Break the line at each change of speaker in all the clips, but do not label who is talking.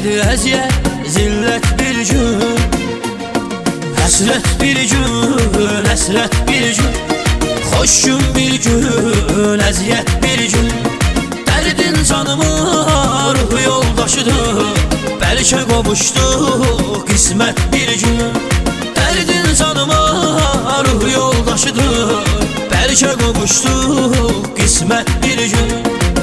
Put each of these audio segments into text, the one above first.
verdi əziyyət, zillət bir gün. Həsrət bir gün, həsrət bir gün, xoş gün bir gün, əziyyət bir gün. Dərdin canıma ruh yoldaşıdır, bəlkə qovuşduq qismət bir gün. Dərdin canıma ruh yoldaşıdır, bəlkə qovuşduq qismət bir gün.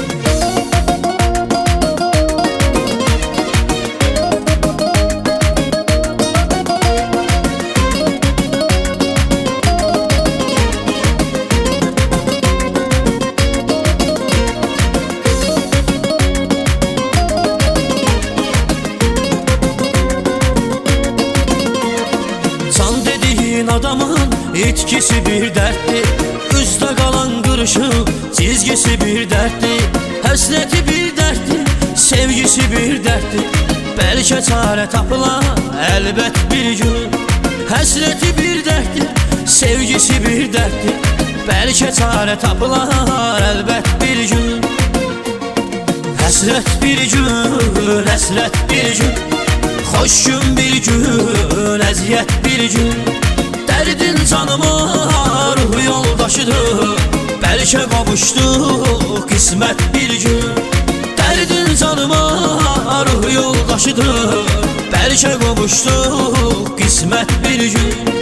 Adamın itkisi bir dertli, üstə qalan qırışıq çizgisi bir dertli. Həsrəti bir dertli, sevgisi bir dertli, bəlkə çarə tapılar əlbət bir gün. Həsrəti bir dertli, sevgisi bir dertli, bəlkə çarə tapılar əlbət bir gün. Həsrət bir gün, həsrət bir gün, xoş gün bir gün, əziyyət bir gün. Dərdin canıma ruh yoldaşıdır, bəlkə qovuşduq qismət bir gün. Dərdin canıma ruh yoldaşıdır, bəlkə qovuşduq qismət bir gün.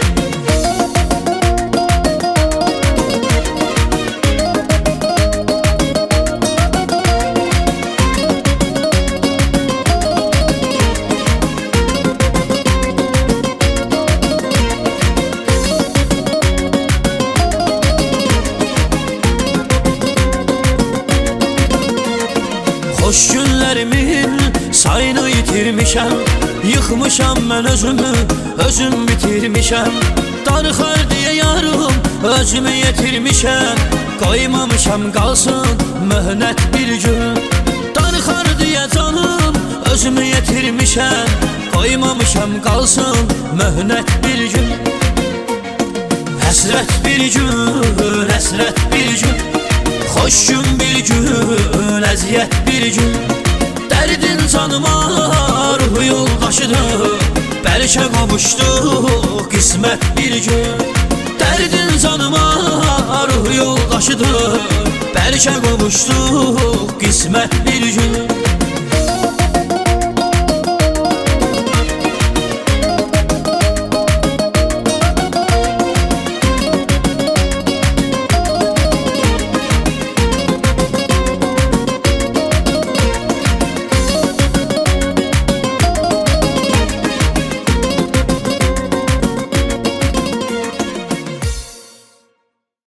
Xoş günlərimin sayını yitirmişəm, yıxmışam mən özümü, özüm bitirmişəm. Darıxar deyə yarım özümü yetirmişəm, qoymamışam qalsın möhnət bir gün. Darıxar deyə canım özümü yetirmişəm, qoymamışam qalsın möhnət bir gün. Həsrət bir gün, həsrət bir gün, xoş gün bir gün, əziyyət bir gün. Dərdin canıma ruh yoldaşıdır, bəlkə qovuşduq qismət bir gün. Dərdin canıma ruh yoldaşıdır, bəlkə qovuşduq qismət bir gün.